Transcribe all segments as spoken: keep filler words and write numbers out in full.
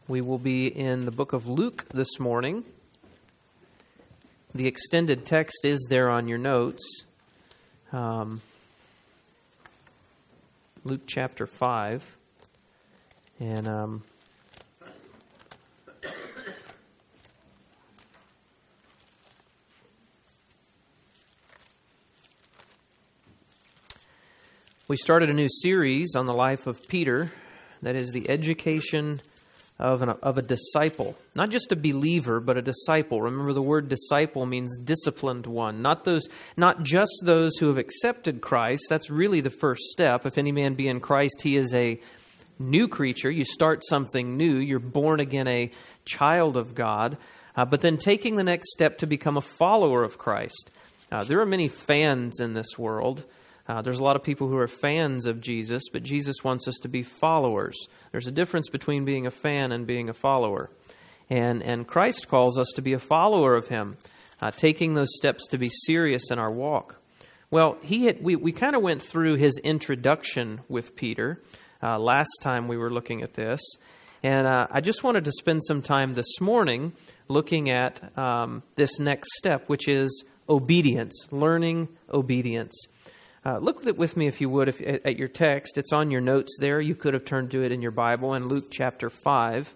We will be in the book of Luke this morning. The extended text is there on your notes. Um, Luke chapter five. And um, we started a new series on the life of Peter. That is the education of, an, of a disciple. Not just a believer, but a disciple. Remember, the word disciple means disciplined one. Not those, not just those who have accepted Christ. That's really the first step. If any man be in Christ, he is a new creature. You start something new. You're born again a child of God. Uh, but then taking the next step to become a follower of Christ. Uh, there are many fans in this world. Uh, there's a lot of people who are fans of Jesus, but Jesus wants us to be followers. There's a difference between being a fan and being a follower. And and Christ calls us to be a follower of Him, uh, taking those steps to be serious in our walk. Well, he had, we, we kind of went through his introduction with Peter uh, last time we were looking at this. And uh, I just wanted to spend some time this morning looking at um, this next step, which is obedience, learning obedience. Uh, look with me, if you would, if, at your text. It's on your notes there. You could have turned to it in your Bible in Luke chapter five.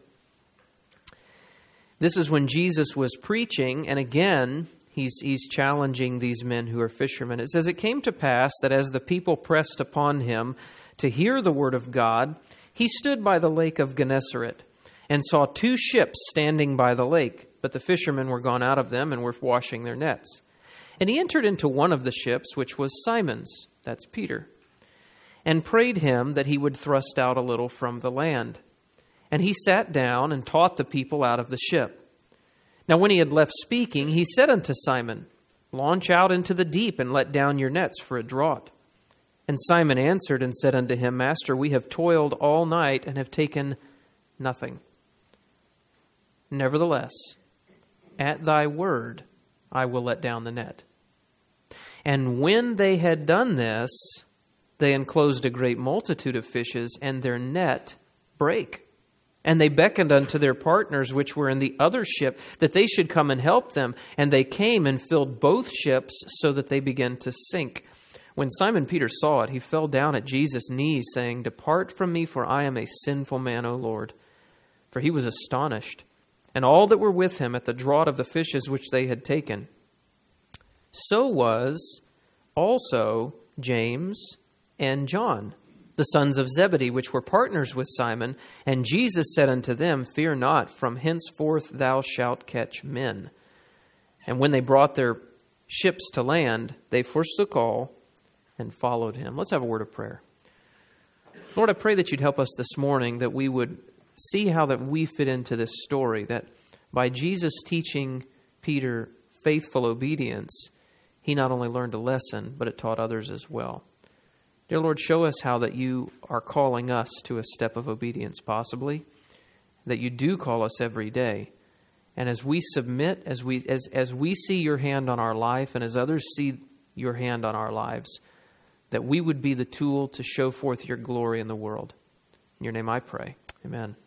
This is when Jesus was preaching, and again, he's, he's challenging these men who are fishermen. It says, "It came to pass that as the people pressed upon him to hear the word of God, he stood by the lake of Gennesaret and saw two ships standing by the lake, but the fishermen were gone out of them and were washing their nets. And he entered into one of the ships, which was Simon's," that's Peter, "and prayed him that he would thrust out a little from the land. And he sat down and taught the people out of the ship. Now when he had left speaking, he said unto Simon, Launch out into the deep and let down your nets for a draught. And Simon answered and said unto him, Master, we have toiled all night and have taken nothing. Nevertheless, at thy word I will let down the net. And when they had done this, they enclosed a great multitude of fishes, and their net brake. And they beckoned unto their partners which were in the other ship, that they should come and help them. And they came and filled both ships, so that they began to sink. When Simon Peter saw it, he fell down at Jesus' knees, saying, Depart from me, for I am a sinful man, O Lord. For he was astonished, and all that were with him at the draught of the fishes which they had taken. So was also James and John, the sons of Zebedee, which were partners with Simon. And Jesus said unto them, Fear not, from henceforth thou shalt catch men. And when they brought their ships to land, they forsook all and followed him." Let's have a word of prayer. Lord, I pray that you'd help us this morning, that we would see how that we fit into this story, that by Jesus teaching Peter faithful obedience, he not only learned a lesson, but it taught others as well. Dear Lord, show us how that you are calling us to a step of obedience, possibly, that you do call us every day. And as we submit, as we as as we see your hand on our life, and as others see your hand on our lives, that we would be the tool to show forth your glory in the world. In your name I pray. Amen.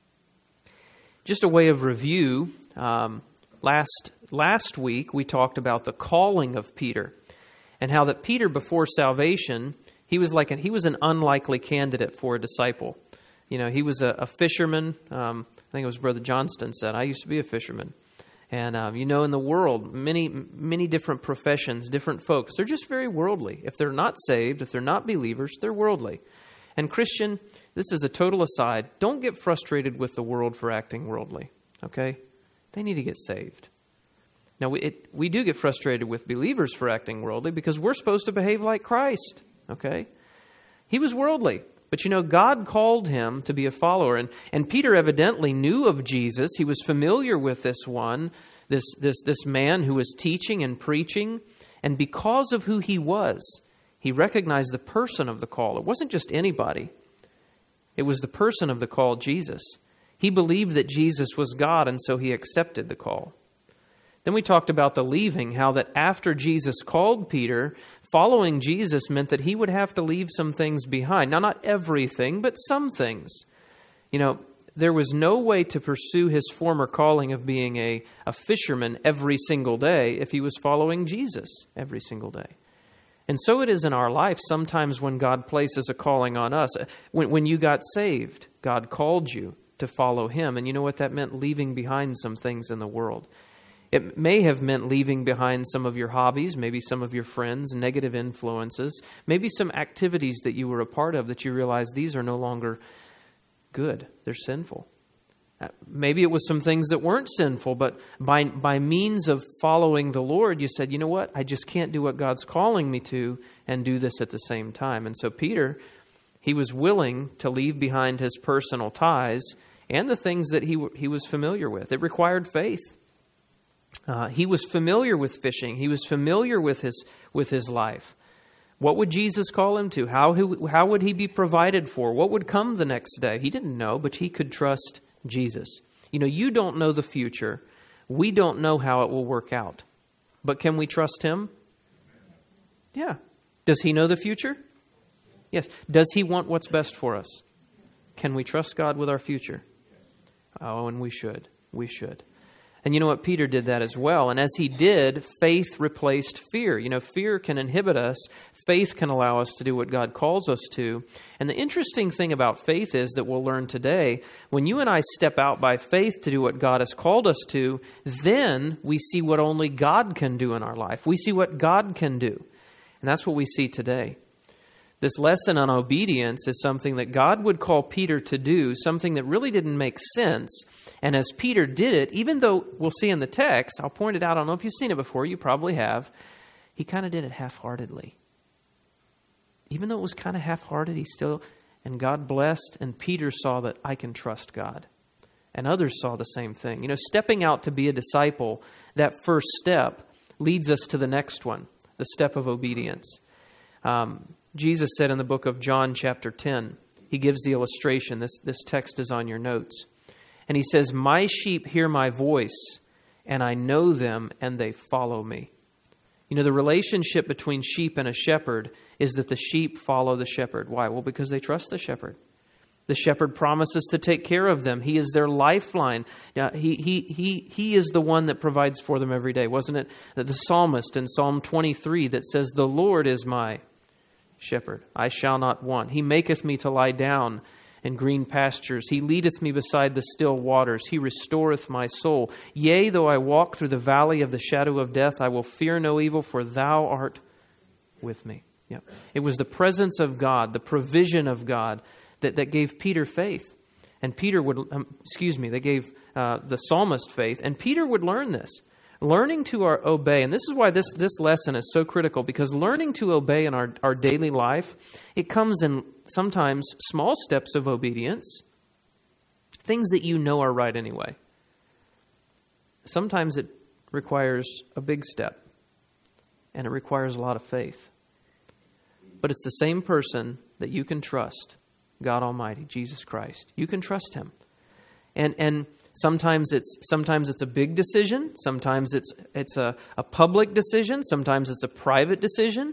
Just a way of review, um, last last week we talked about the calling of Peter, and how that Peter, before salvation, he was like an, he was an unlikely candidate for a disciple. You know, he was a, a fisherman. Um, I think it was Brother Johnston said, I used to be a fisherman. And, um, you know, in the world, many, many different professions, different folks, they're just very worldly. If they're not saved, if they're not believers, they're worldly. And Christian, this is a total aside. Don't get frustrated with the world for acting worldly, okay? They need to get saved. Now, we, it, we do get frustrated with believers for acting worldly because we're supposed to behave like Christ, okay? He was worldly. But, you know, God called him to be a follower. And, and Peter evidently knew of Jesus. He was familiar with this one, this, this, this man who was teaching and preaching. And because of who he was, he recognized the person of the call. It wasn't just anybody. It was the person of the call, Jesus. He believed that Jesus was God, and so he accepted the call. Then we talked about the leaving, how that after Jesus called Peter, following Jesus meant that he would have to leave some things behind. Now, not everything, but some things. You know, there was no way to pursue his former calling of being a, a fisherman every single day if he was following Jesus every single day. And so it is in our life. Sometimes when God places a calling on us, when, when you got saved, God called you to follow him. And you know what that meant? Leaving behind some things in the world. It may have meant leaving behind some of your hobbies, maybe some of your friends, negative influences, maybe some activities that you were a part of that you realized these are no longer good. They're sinful. Maybe it was some things that weren't sinful, but by by means of following the Lord, you said, you know what? I just can't do what God's calling me to and do this at the same time. And so Peter, he was willing to leave behind his personal ties and the things that he he was familiar with. It required faith. Uh, he was familiar with fishing. He was familiar with his with his life. What would Jesus call him to? How he, how would he be provided for? What would come the next day? He didn't know, but he could trust Jesus. You know, you don't know the future. We don't know how it will work out. But can we trust him? Yeah. Does he know the future? Yes. Does he want what's best for us? Can we trust God with our future? Oh, and we should. We should. And you know what? Peter did that as well. And as he did, faith replaced fear. You know, fear can inhibit us. Faith can allow us to do what God calls us to. And the interesting thing about faith is that we'll learn today, when you and I step out by faith to do what God has called us to, then we see what only God can do in our life. We see what God can do. And that's what we see today. This lesson on obedience is something that God would call Peter to do, something that really didn't make sense. And as Peter did it, even though we'll see in the text, I'll point it out, I don't know if you've seen it before, you probably have, he kind of did it half-heartedly. Even though it was kind of half-hearted, he still, and God blessed, and Peter saw that I can trust God. And others saw the same thing. You know, stepping out to be a disciple, that first step leads us to the next one, the step of obedience. Um, Jesus said in the book of John chapter ten, he gives the illustration. This, this text is on your notes. And he says, my sheep hear my voice, and I know them, and they follow me. You know, the relationship between sheep and a shepherd is that the sheep follow the shepherd. Why? Well, because they trust the shepherd. The shepherd promises to take care of them. He is their lifeline. Yeah, he, he, he, he is the one that provides for them every day. Wasn't it the psalmist in Psalm twenty-three that says, the Lord is my shepherd, I shall not want. He maketh me to lie down in green pastures. He leadeth me beside the still waters. He restoreth my soul. Yea, though I walk through the valley of the shadow of death, I will fear no evil, for thou art with me. Yep. It was the presence of God, the provision of God that, that gave Peter faith. And Peter would, um, excuse me, they gave uh, the psalmist faith. And Peter would learn this. Learning to our, obey, and this is why this, this lesson is so critical, because learning to obey in our, our daily life, it comes in sometimes small steps of obedience, things that you know are right anyway. Sometimes it requires a big step, and it requires a lot of faith. But it's the same person that you can trust, God Almighty, Jesus Christ. You can trust him. And and sometimes it's sometimes it's a big decision, sometimes it's it's a, a public decision, sometimes it's a private decision.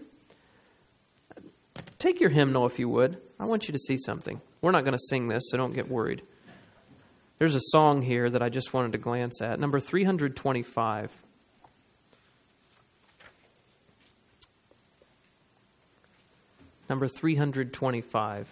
Take your hymnal if you would. I want you to see something. We're not going to sing this, so don't get worried. There's a song here that I just wanted to glance at. Number three hundred twenty-five. Number three hundred twenty-five.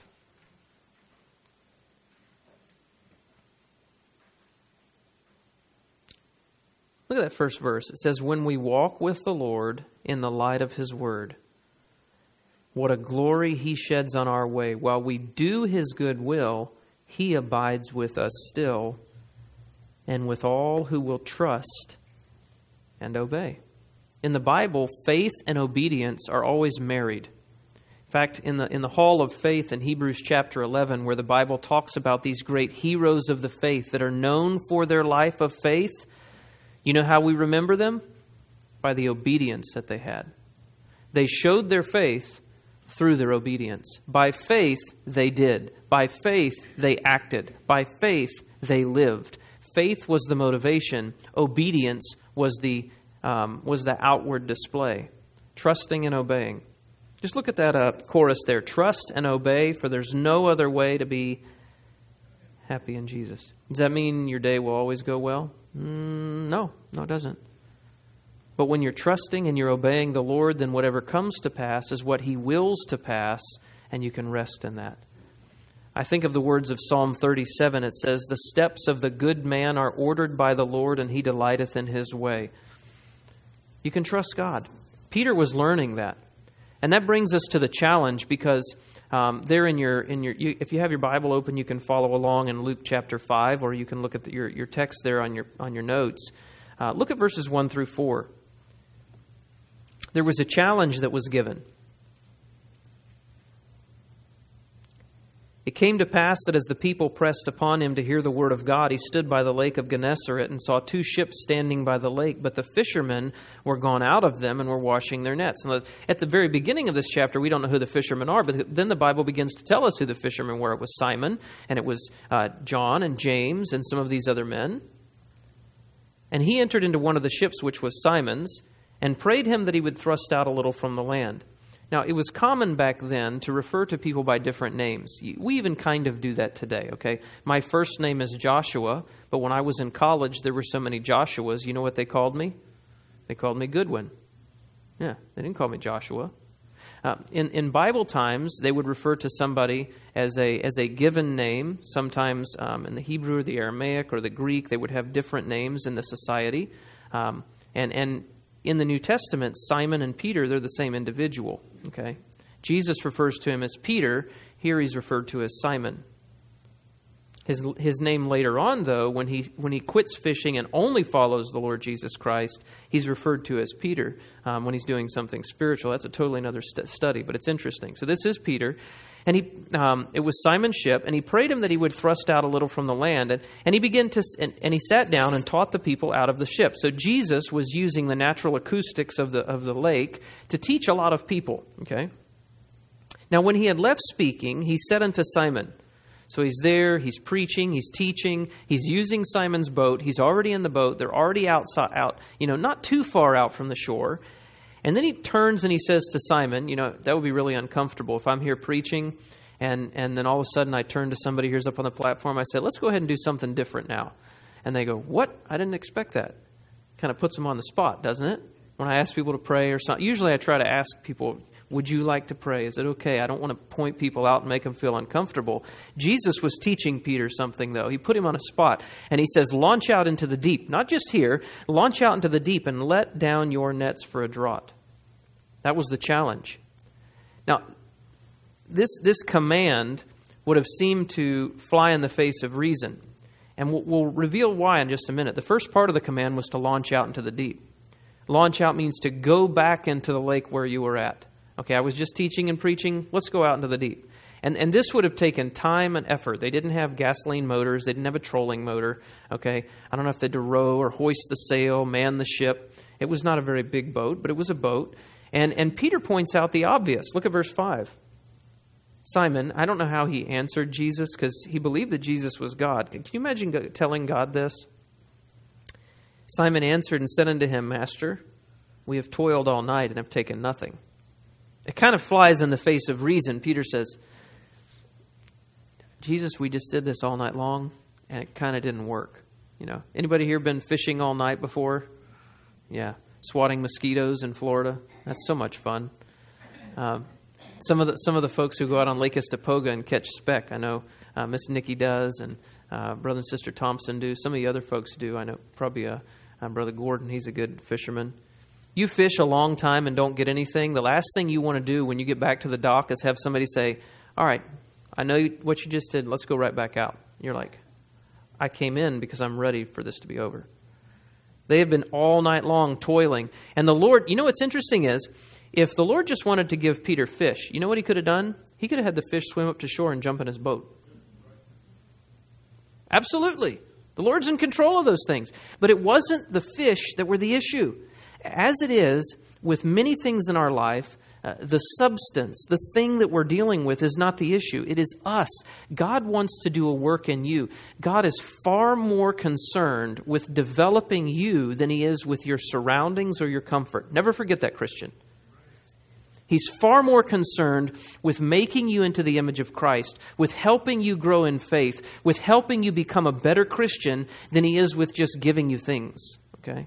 Look at that first verse. It says, when we walk with the Lord in the light of his word, what a glory he sheds on our way. While we do his good will, he abides with us still, and with all who will trust and obey. In the Bible, faith and obedience are always married. In fact, in the in the Hall of Faith in Hebrews chapter eleven, where the Bible talks about these great heroes of the faith that are known for their life of faith, you know how we remember them? By the obedience that they had. They showed their faith through their obedience. By faith, they did. By faith, they acted. By faith, they lived. Faith was the motivation. Obedience was the um, was the outward display. Trusting and obeying. Just look at that uh, chorus there. Trust and obey, for there's no other way to be Happy in Jesus. Does that mean your day will always go well? Mm, no, no, it doesn't. But when you're trusting and you're obeying the Lord, then whatever comes to pass is what He wills to pass, and you can rest in that. I think of the words of Psalm thirty-seven. It says, "The steps of the good man are ordered by the Lord, and He delighteth in His way." You can trust God. Peter was learning that. And that brings us to the challenge, because um, there in your, in your you, if you have your Bible open, you can follow along in Luke chapter five, or you can look at the, your, your text there on your, on your notes. Uh, look at verses one through four. There was a challenge that was given. It came to pass that as the people pressed upon him to hear the word of God, he stood by the lake of Gennesaret and saw two ships standing by the lake, but the fishermen were gone out of them and were washing their nets. And at the very beginning of this chapter, we don't know who the fishermen are, but then the Bible begins to tell us who the fishermen were. It was Simon, and it was uh, John and James and some of these other men. And he entered into one of the ships, which was Simon's, and prayed him that he would thrust out a little from the land. Now, it was common back then to refer to people by different names. We even kind of do that today, okay? My first name is Joshua, but when I was in college, there were so many Joshuas. You know what they called me? They called me Goodwin. Yeah, they didn't call me Joshua. Uh, in, in Bible times, they would refer to somebody as a as a given name. Sometimes um, in the Hebrew or the Aramaic or the Greek, they would have different names in the society. Um, and and in the New Testament, Simon and Peter, they're the same individual. Okay, Jesus refers to him as Peter. Here he's referred to as Simon. His his name later on, though, when he when he quits fishing and only follows the Lord Jesus Christ, he's referred to as Peter um, when he's doing something spiritual. That's a totally another st- study, but it's interesting. So this is Peter, and he um, it was Simon's ship, and he prayed him that he would thrust out a little from the land, and, and he began to and, and he sat down and taught the people out of the ship. So Jesus was using the natural acoustics of the of the lake to teach a lot of people. Okay. Now, when he had left speaking, he said unto Simon. So he's there, he's preaching, he's teaching, he's using Simon's boat. He's already in the boat. They're already outside, out, you know, not too far out from the shore. And then he turns and he says to Simon, you know, that would be really uncomfortable if I'm here preaching and, and then all of a sudden I turn to somebody who's up on the platform. I say, let's go ahead and do something different now. And they go, what? I didn't expect that. Kind of puts them on the spot, doesn't it? When I ask people to pray or something, usually I try to ask people, would you like to pray? Is it okay? I don't want to point people out and make them feel uncomfortable. Jesus was teaching Peter something, though. He put him on a spot, and he says, launch out into the deep. Not just here, launch out into the deep and let down your nets for a draught. That was the challenge. Now, this, this command would have seemed to fly in the face of reason, and we'll, we'll reveal why in just a minute. The first part of the command was to launch out into the deep. Launch out means to go back into the lake where you were at. Okay, I was just teaching and preaching. Let's go out into the deep. And and this would have taken time and effort. They didn't have gasoline motors. They didn't have a trolling motor. Okay, I don't know if they had to row or hoist the sail, man the ship. It was not a very big boat, but it was a boat. And and Peter points out the obvious. Look at verse five. Simon, I don't know how he answered Jesus because he believed that Jesus was God. Can you imagine telling God this? Simon answered and said unto him, Master, we have toiled all night and have taken nothing. It kind of flies in the face of reason. Peter says, Jesus, we just did this all night long, and it kind of didn't work. You know, anybody here been fishing all night before? Yeah, swatting mosquitoes in Florida. That's so much fun. Um, some of the some of the folks who go out on Lake Estapoga and catch speck, I know uh, Miss Nikki does, and uh, Brother and Sister Thompson do. Some of the other folks do. I know probably uh, uh, Brother Gordon. He's a good fisherman. You fish a long time and don't get anything. The last thing you want to do when you get back to the dock is have somebody say, all right, I know what you just did. Let's go right back out. You're like, I came in because I'm ready for this to be over. They have been all night long toiling. And the Lord, you know what's interesting is, if the Lord just wanted to give Peter fish, you know what he could have done? He could have had the fish swim up to shore and jump in his boat. Absolutely. The Lord's in control of those things. But it wasn't the fish that were the issue. As it is with many things in our life, uh, the substance, the thing that we're dealing with is not the issue. It is us. God wants to do a work in you. God is far more concerned with developing you than he is with your surroundings or your comfort. Never forget that, Christian. He's far more concerned with making you into the image of Christ, with helping you grow in faith, with helping you become a better Christian than he is with just giving you things. Okay?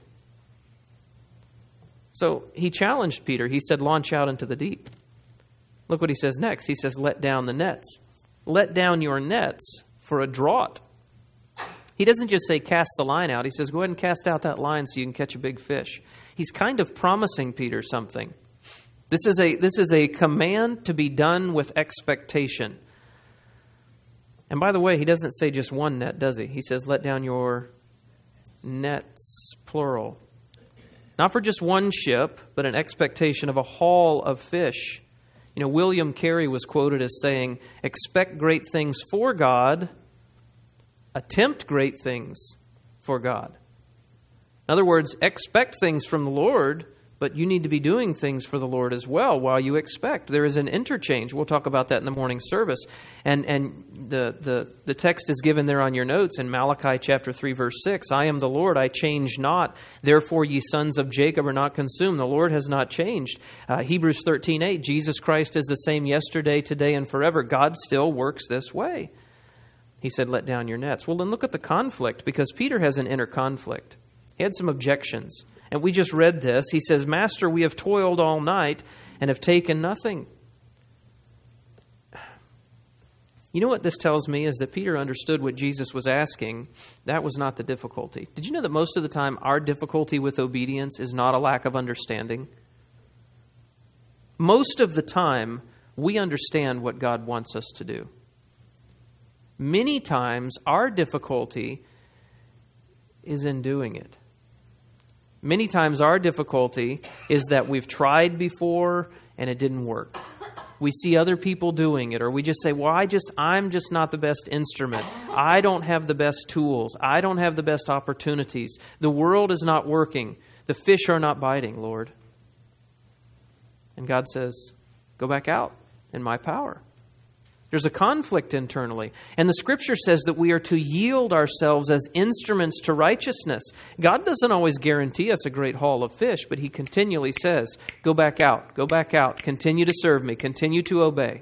So he challenged Peter. He said, launch out into the deep. Look what he says next. He says, let down the nets. Let down your nets for a draught. He doesn't just say cast the line out. He says, go ahead and cast out that line so you can catch a big fish. He's kind of promising Peter something. This is a this is a command to be done with expectation. And by the way, he doesn't say just one net, does he? He says, let down your nets, plural. Not for just one ship, but an expectation of a haul of fish. You know, William Carey was quoted as saying, expect great things for God, attempt great things for God. In other words, expect things from the Lord, but you need to be doing things for the Lord as well while you expect. There is an interchange. We'll talk about that in the morning service. And and the, the, the text is given there on your notes in Malachi chapter three, verse six. I am the Lord, I change not. Therefore ye sons of Jacob are not consumed. The Lord has not changed. Uh, Hebrews thirteen eight, Jesus Christ is the same yesterday, today, and forever. God still works this way. He said, let down your nets. Well, then look at the conflict, because Peter has an inner conflict. He had some objections. And we just read this. He says, Master, we have toiled all night and have taken nothing. You know what this tells me is that Peter understood what Jesus was asking. That was not the difficulty. Did you know that most of the time our difficulty with obedience is not a lack of understanding? Most of the time we understand what God wants us to do. Many times our difficulty is in doing it. Many times our difficulty is that we've tried before and it didn't work. We see other people doing it, or we just say, well, I just, I'm just not the best instrument. I don't have the best tools. I don't have the best opportunities. The world is not working. The fish are not biting, Lord. And God says, go back out in my power. There's a conflict internally. And the Scripture says that we are to yield ourselves as instruments to righteousness. God doesn't always guarantee us a great haul of fish, but He continually says, go back out, go back out, continue to serve me, continue to obey.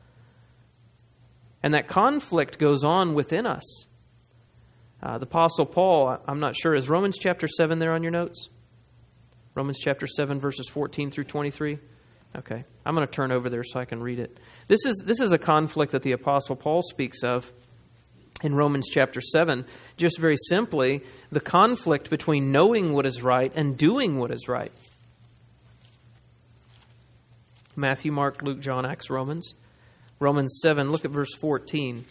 And that conflict goes on within us. Uh, the Apostle Paul, I'm not sure, is Romans chapter seven there on your notes? Romans chapter seven, verses fourteen through twenty-three? Okay, I'm going to turn over there so I can read it. This is this is a conflict that the Apostle Paul speaks of in Romans chapter seven. Just very simply, the conflict between knowing what is right and doing what is right. Matthew, Mark, Luke, John, Acts, Romans. Romans seven, look at verse fourteen.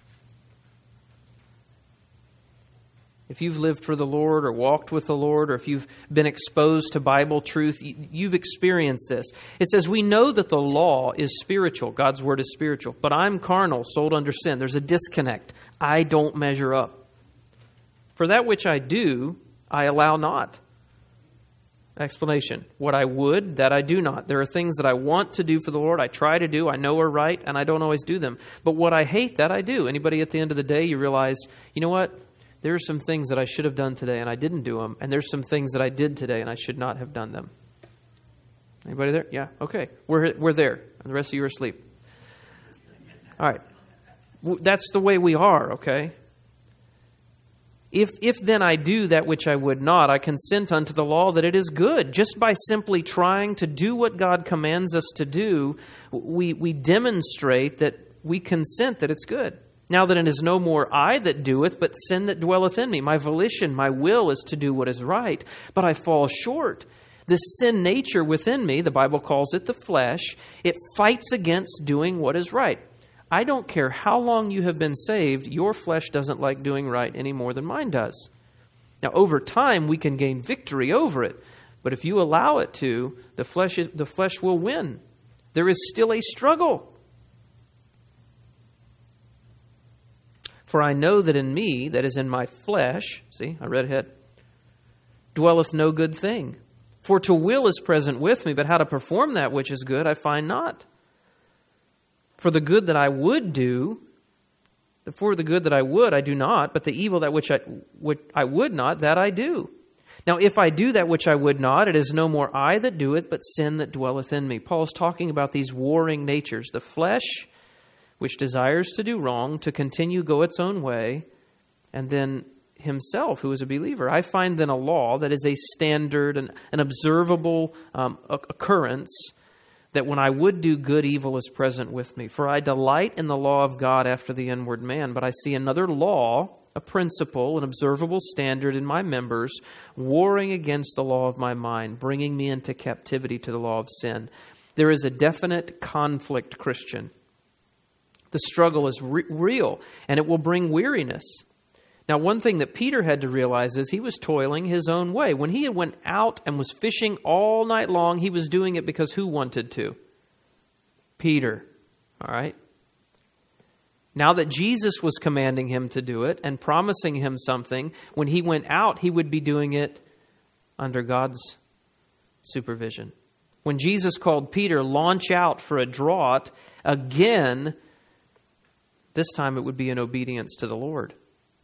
If you've lived for the Lord or walked with the Lord, or if you've been exposed to Bible truth, you've experienced this. It says, we know that the law is spiritual. God's word is spiritual. But I'm carnal, sold under sin. There's a disconnect. I don't measure up. For that which I do, I allow not. Explanation. What I would, that I do not. There are things that I want to do for the Lord. I try to do. I know are right, and I don't always do them. But what I hate, that I do. Anybody at the end of the day, you realize, you know what? There are some things that I should have done today and I didn't do them. And there's some things that I did today and I should not have done them. Anybody there? Yeah. Okay. We're we're there. And the rest of you are asleep. All right. That's the way we are, okay? If if then I do that which I would not, I consent unto the law that it is good. Just by simply trying to do what God commands us to do, we, we demonstrate that we consent that it's good. Now that it is no more I that doeth, but sin that dwelleth in me. My volition, my will is to do what is right, but I fall short. This sin nature within me, the Bible calls it the flesh, it fights against doing what is right. I don't care how long you have been saved, your flesh doesn't like doing right any more than mine does. Now, over time, we can gain victory over it, but if you allow it to, the flesh is, the flesh will win. There is still a struggle. For I know that in me, that is in my flesh, see, I read ahead, dwelleth no good thing. For to will is present with me, but how to perform that which is good I find not. For the good that I would do, for the good that I would I do not, but the evil that which I, which I would not, that I do. Now, if I do that which I would not, it is no more I that do it, but sin that dwelleth in me. Paul's talking about these warring natures. The flesh, which desires to do wrong, to continue go its own way, and then himself, who is a believer. I find then a law that is a standard, an, an observable um, occurrence, that when I would do good, evil is present with me. For I delight in the law of God after the inward man, but I see another law, a principle, an observable standard in my members, warring against the law of my mind, bringing me into captivity to the law of sin. There is a definite conflict, Christian. The struggle is re- real, and it will bring weariness. Now, one thing that Peter had to realize is he was toiling his own way. When he went out and was fishing all night long, he was doing it because who wanted to? Peter. All right? Now that Jesus was commanding him to do it and promising him something, when he went out, he would be doing it under God's supervision. When Jesus called Peter, launch out for a draught, again, this time it would be in obedience to the Lord.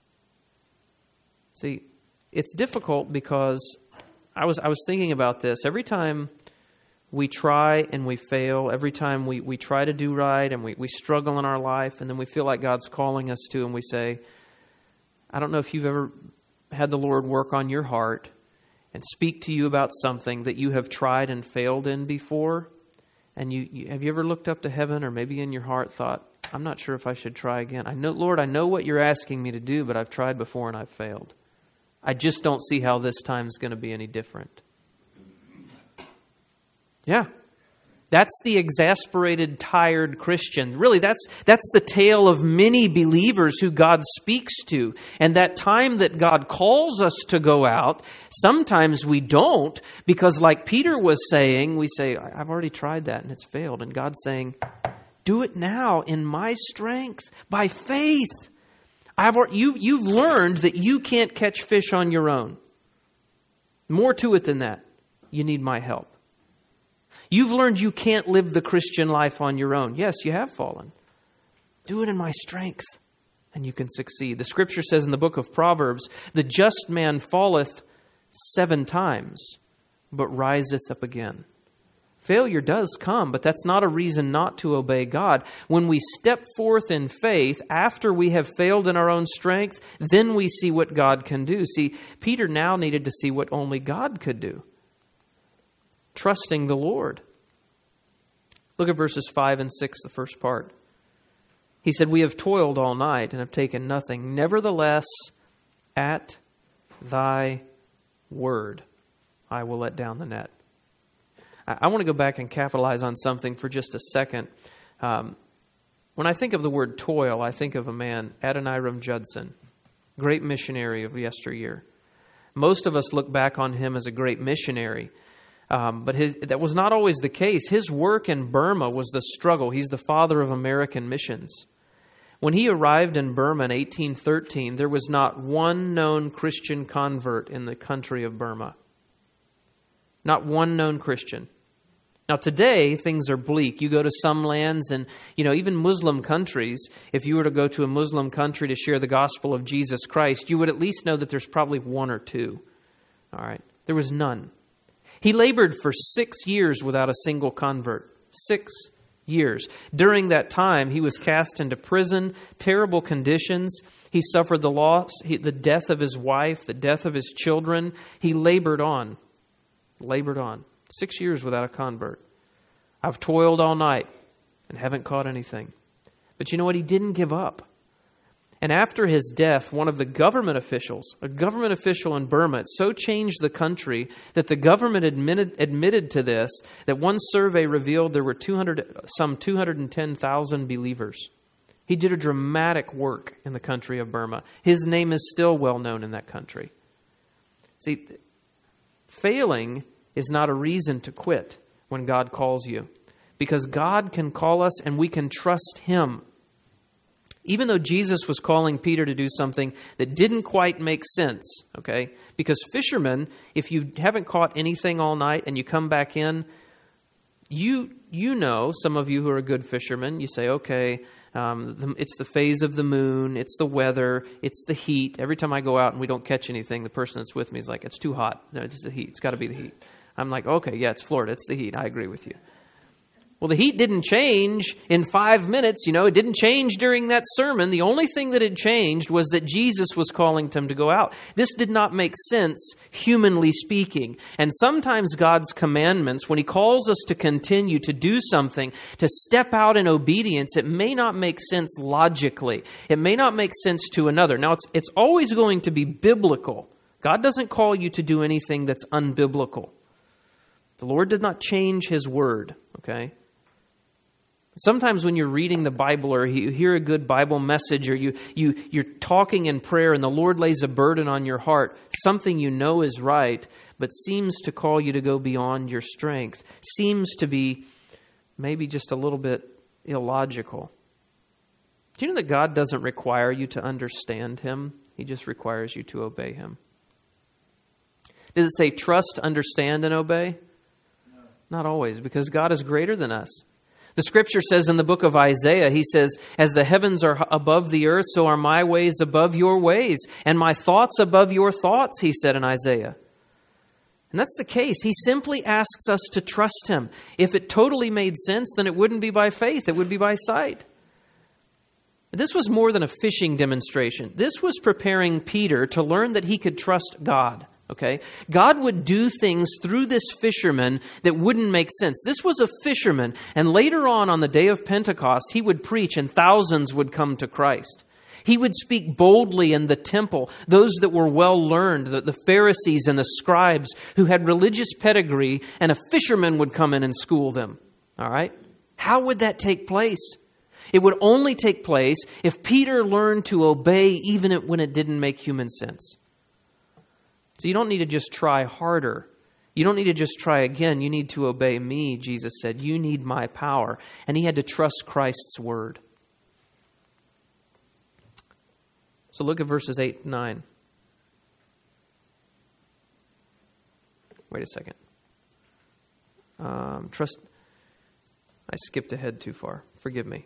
See, it's difficult because I was I was thinking about this. Every time we try and we fail, every time we, we try to do right and we, we struggle in our life, and then we feel like God's calling us to, and we say, I don't know if you've ever had the Lord work on your heart and speak to you about something that you have tried and failed in before. And you, you have you ever looked up to heaven, or maybe in your heart thought, I'm not sure if I should try again. I know, Lord, I know what you're asking me to do, but I've tried before and I've failed. I just don't see how this time's going to be any different. Yeah. That's the exasperated, tired Christian. Really, that's that's the tale of many believers who God speaks to. And that time that God calls us to go out, sometimes we don't, because like Peter was saying, we say, I've already tried that and it's failed. And God's saying, do it now in my strength, by faith. I've, you, you've learned that you can't catch fish on your own. More to it than that. You need my help. You've learned you can't live the Christian life on your own. Yes, you have fallen. Do it in my strength, and you can succeed. The Scripture says in the book of Proverbs, the just man falleth seven times, but riseth up again. Failure does come, but that's not a reason not to obey God. When we step forth in faith, after we have failed in our own strength, then we see what God can do. See, Peter now needed to see what only God could do. Trusting the Lord. Look at verses five and six, the first part. He said, we have toiled all night and have taken nothing. Nevertheless, at thy word, I will let down the net. I want to go back and capitalize on something for just a second. Um, when I think of the word toil, I think of a man, Adoniram Judson, great missionary of yesteryear. Most of us look back on him as a great missionary, um, but his, that was not always the case. His work in Burma was the struggle. He's the father of American missions. When he arrived in Burma in eighteen thirteen, there was not one known Christian convert in the country of Burma. Not one known Christian. Now today, things are bleak. You go to some lands and, you know, even Muslim countries, if you were to go to a Muslim country to share the gospel of Jesus Christ, you would at least know that there's probably one or two. All right. There was none. He labored for six years without a single convert. Six years. During that time, he was cast into prison, terrible conditions. He suffered the loss, he, the death of his wife, the death of his children. He labored on. Labored on. Six years without a convert. I've toiled all night and haven't caught anything. But you know what? He didn't give up. And after his death, one of the government officials, a government official in Burma, it so changed the country that the government admitted, admitted to this, that one survey revealed there were two hundred, some two hundred ten thousand believers. He did a dramatic work in the country of Burma. His name is still well known in that country. See, failing is not a reason to quit when God calls you, because God can call us and we can trust Him. Even though Jesus was calling Peter to do something that didn't quite make sense, okay? Because fishermen, if you haven't caught anything all night and you come back in, you you know, some of you who are good fishermen, you say, okay, Um, the, it's the phase of the moon. It's the weather. It's the heat. Every time I go out and we don't catch anything, the person that's with me is like, it's too hot. No, it's the heat. It's got to be the heat. I'm like, okay, yeah, it's Florida. It's the heat. I agree with you. Well, the heat didn't change in five minutes. You know, it didn't change during that sermon. The only thing that had changed was that Jesus was calling them to go out. This did not make sense, humanly speaking. And sometimes God's commandments, when He calls us to continue to do something, to step out in obedience, it may not make sense logically. It may not make sense to another. Now, it's, it's always going to be biblical. God doesn't call you to do anything that's unbiblical. The Lord did not change His word, okay? Sometimes when you're reading the Bible or you hear a good Bible message or you, you, you're talking in prayer and the Lord lays a burden on your heart, something you know is right, but seems to call you to go beyond your strength, seems to be maybe just a little bit illogical. Do you know that God doesn't require you to understand Him? He just requires you to obey Him. Does it say trust, understand, and obey? No. Not always, because God is greater than us. The Scripture says in the book of Isaiah, He says, as the heavens are above the earth, so are my ways above your ways, and my thoughts above your thoughts, He said in Isaiah. And that's the case. He simply asks us to trust Him. If it totally made sense, then it wouldn't be by faith, it would be by sight. This was more than a fishing demonstration. This was preparing Peter to learn that he could trust God. Okay, God would do things through this fisherman that wouldn't make sense. This was a fisherman, and later on on the day of Pentecost, he would preach and thousands would come to Christ. He would speak boldly in the temple, those that were well learned, the, the Pharisees and the scribes who had religious pedigree, and a fisherman would come in and school them. All right? How would that take place? It would only take place if Peter learned to obey even when it didn't make human sense. So you don't need to just try harder. You don't need to just try again. You need to obey me, Jesus said. You need my power. And he had to trust Christ's word. So look at verses eight and nine. Wait a second. Um, trust. I skipped ahead too far. Forgive me.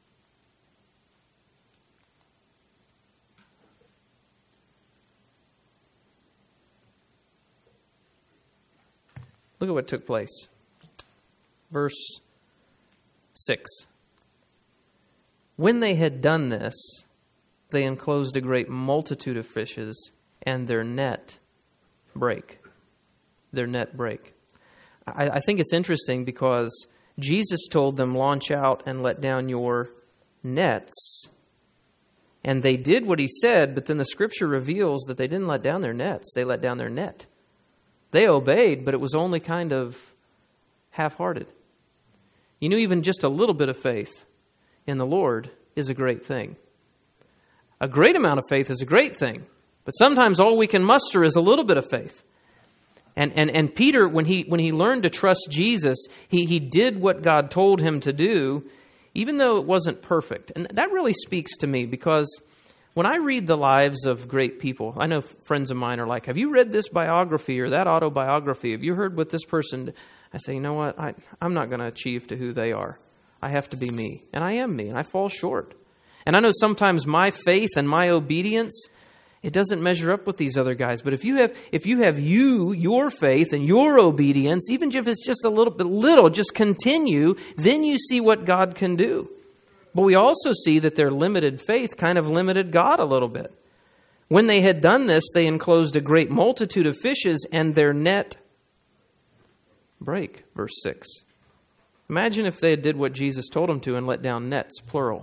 Look at what took place. Verse six. When they had done this, they enclosed a great multitude of fishes, and their net brake. Their net brake. I, I think it's interesting because Jesus told them, launch out and let down your nets. And they did what he said, but then the scripture reveals that they didn't let down their nets. They let down their net. They obeyed, but it was only kind of half-hearted. You know, even just a little bit of faith in the Lord is a great thing. A great amount of faith is a great thing, but sometimes all we can muster is a little bit of faith. And and and Peter, when he when he learned to trust Jesus, he he did what God told him to do, even though it wasn't perfect. And that really speaks to me because when I read the lives of great people, I know friends of mine are like, have you read this biography or that autobiography? Have you heard what this person... I say, you know what? I, I'm not going to achieve to who they are. I have to be me. And I am me, and I fall short. And I know sometimes my faith and my obedience, it doesn't measure up with these other guys. But if you have if you have you, your faith and your obedience, even if it's just a little bit little, just continue, then you see what God can do. But we also see that their limited faith kind of limited God a little bit. When they had done this, they enclosed a great multitude of fishes, and their net brake. Verse six. Imagine if they did what Jesus told them to and let down nets, plural.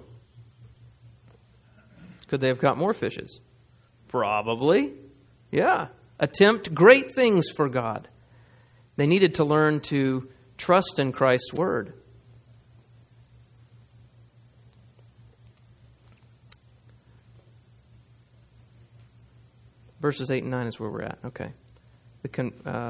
Could they have got more fishes? Probably. Yeah. Attempt great things for God. They needed to learn to trust in Christ's word. Verses eight and nine is where we're at. Okay. The con, uh,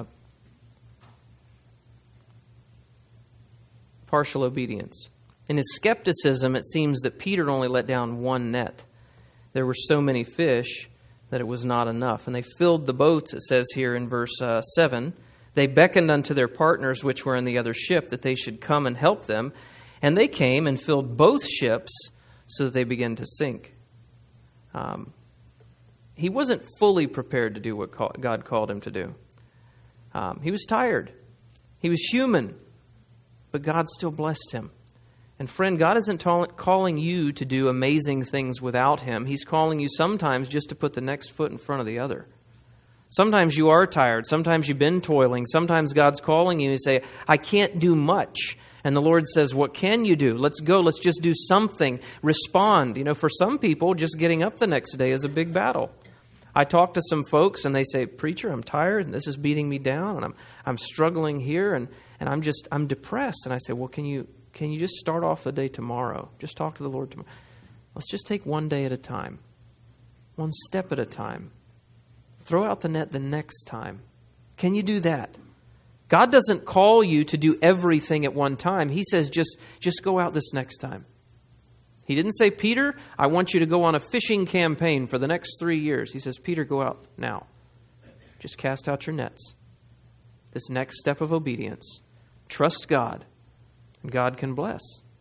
partial obedience. In his skepticism, it seems that Peter only let down one net. There were so many fish that it was not enough. And they filled the boats, it says here in verse uh, seven. They beckoned unto their partners which were in the other ship that they should come and help them. And they came and filled both ships so that they begin to sink. Um, he wasn't fully prepared to do what call, God called him to do. Um, he was tired. He was human, but God still blessed him. And friend, God isn't ta- calling you to do amazing things without Him. He's calling you sometimes just to put the next foot in front of the other. Sometimes you are tired. Sometimes you've been toiling. Sometimes God's calling you and you say, I can't do much. And the Lord says, what can you do? Let's go. Let's just do something. Respond. You know, for some people, just getting up the next day is a big battle. I talk to some folks and they say, preacher, I'm tired and this is beating me down and I'm I'm struggling here and, and I'm just, I'm depressed. And I say, well, can you... Can you just start off the day tomorrow? Just talk to the Lord tomorrow. Let's just take one day at a time. One step at a time. Throw out the net the next time. Can you do that? God doesn't call you to do everything at one time. He says, just, just go out this next time. He didn't say, Peter, I want you to go on a fishing campaign for the next three years. He says, Peter, go out now. Just cast out your nets. This next step of obedience. Trust God. God can bless.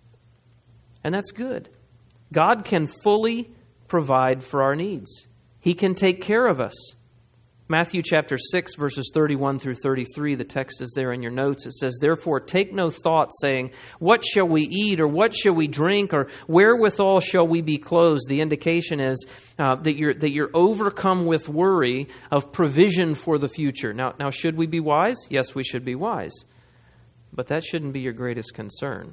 And that's good. God can fully provide for our needs. He can take care of us. Matthew chapter six, verses thirty-one through thirty-three, the text is there in your notes. It says, therefore, take no thought, saying, what shall we eat, or what shall we drink, or wherewithal shall we be clothed? The indication is uh, that you're that you're overcome with worry of provision for the future. Now, now, should we be wise? Yes, we should be wise. But that shouldn't be your greatest concern.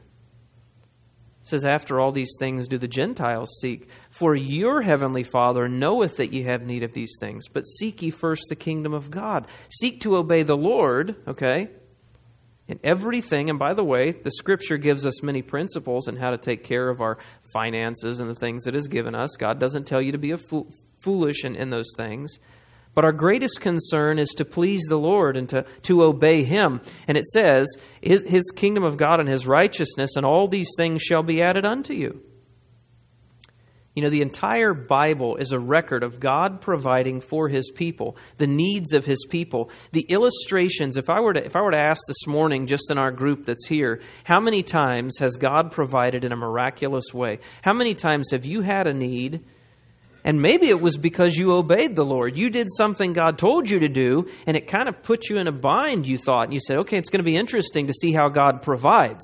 It says, after all these things do the Gentiles seek. For your heavenly Father knoweth that ye have need of these things. But seek ye first the kingdom of God. Seek to obey the Lord, okay, in everything. And by the way, the Scripture gives us many principles in how to take care of our finances and the things it has given us. God doesn't tell you to be a fool, foolish in, in those things. But our greatest concern is to please the Lord and to, to obey Him. And it says, his, his kingdom of God and His righteousness, and all these things shall be added unto you. You know, the entire Bible is a record of God providing for His people, the needs of His people. The illustrations, if I were to, if I were to ask this morning, just in our group that's here, how many times has God provided in a miraculous way? How many times have you had a need? And maybe it was because you obeyed the Lord. You did something God told you to do, and it kind of put you in a bind, you thought. And you said, okay, it's going to be interesting to see how God provides.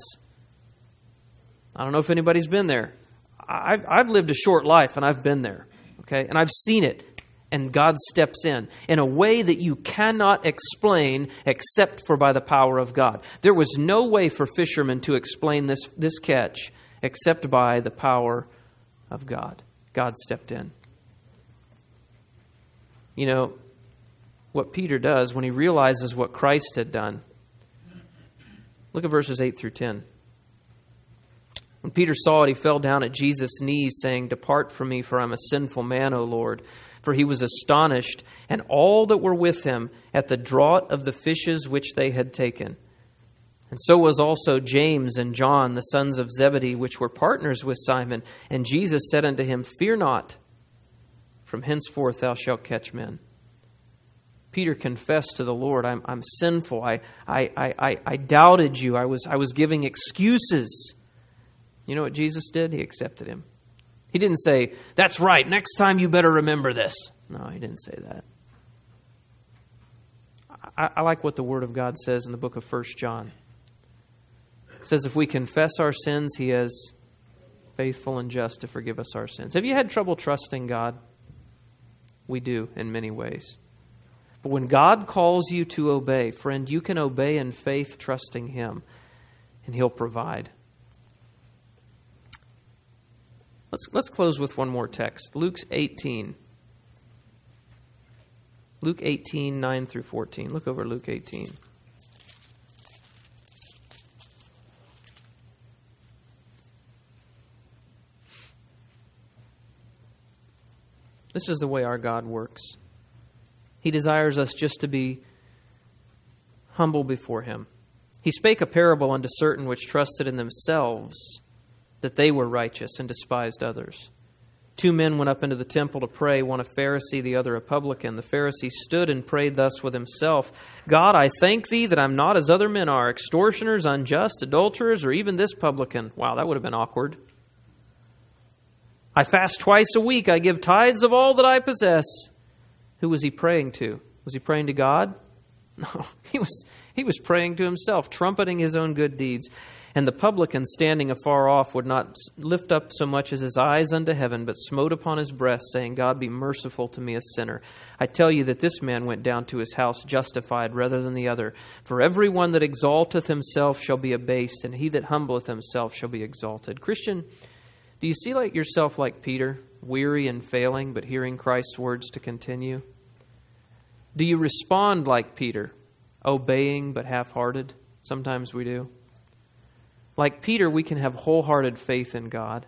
I don't know if anybody's been there. I've, I've lived a short life, and I've been there. Okay, and I've seen it. And God steps in in a way that you cannot explain except for by the power of God. There was no way for fishermen to explain this, this catch except by the power of God. God stepped in. You know, what Peter does when he realizes what Christ had done. Look at verses eight through ten. When Peter saw it, he fell down at Jesus' knees, saying, depart from me, for I am a sinful man, O Lord. For he was astonished, and all that were with him, at the draught of the fishes which they had taken. And so was also James and John, the sons of Zebedee, which were partners with Simon. And Jesus said unto him, fear not, from henceforth thou shalt catch men. Peter confessed to the Lord, I'm, I'm sinful. I, I, I, I doubted you. I was, I was giving excuses. You know what Jesus did? He accepted him. He didn't say, that's right, next time you better remember this. No, he didn't say that. I, I like what the Word of God says in the book of First John. It says, if we confess our sins, He is faithful and just to forgive us our sins. Have you had trouble trusting God? We do in many ways. But when God calls you to obey, friend, you can obey in faith, trusting Him, and He'll provide. Let's, let's close with one more text. Luke eighteen. Luke eighteen, nine through fourteen. Look over Luke eighteen. This is the way our God works. He desires us just to be humble before Him. He spake a parable unto certain which trusted in themselves that they were righteous and despised others. Two men went up into the temple to pray, one a Pharisee, the other a publican. The Pharisee stood and prayed thus with himself, God, I thank Thee that I'm not as other men are, extortioners, unjust, adulterers, or even this publican. Wow, that would have been awkward. I fast twice a week. I give tithes of all that I possess. Who was he praying to? Was he praying to God? No, he was, he was praying to himself, trumpeting his own good deeds. And the publican, standing afar off, would not lift up so much as his eyes unto heaven, but smote upon his breast, saying, God, be merciful to me, a sinner. I tell you that this man went down to his house justified rather than the other. For every one that exalteth himself shall be abased, and he that humbleth himself shall be exalted. Christian, do you see like yourself like Peter, weary and failing, but hearing Christ's words to continue? Do you respond like Peter, obeying but half-hearted? Sometimes we do. Like Peter, we can have wholehearted faith in God.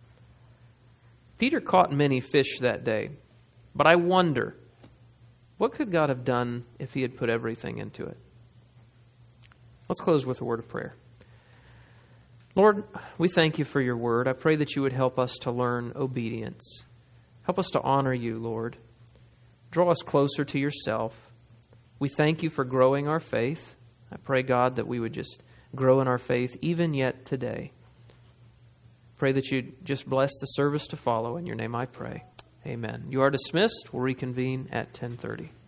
Peter caught many fish that day, but I wonder, what could God have done if he had put everything into it? Let's close with a word of prayer. Lord, we thank you for your word. I pray that you would help us to learn obedience. Help us to honor you, Lord. Draw us closer to yourself. We thank you for growing our faith. I pray, God, that we would just grow in our faith even yet today. Pray that you just bless the service to follow. In your name I pray. Amen. You are dismissed. We'll reconvene at ten thirty.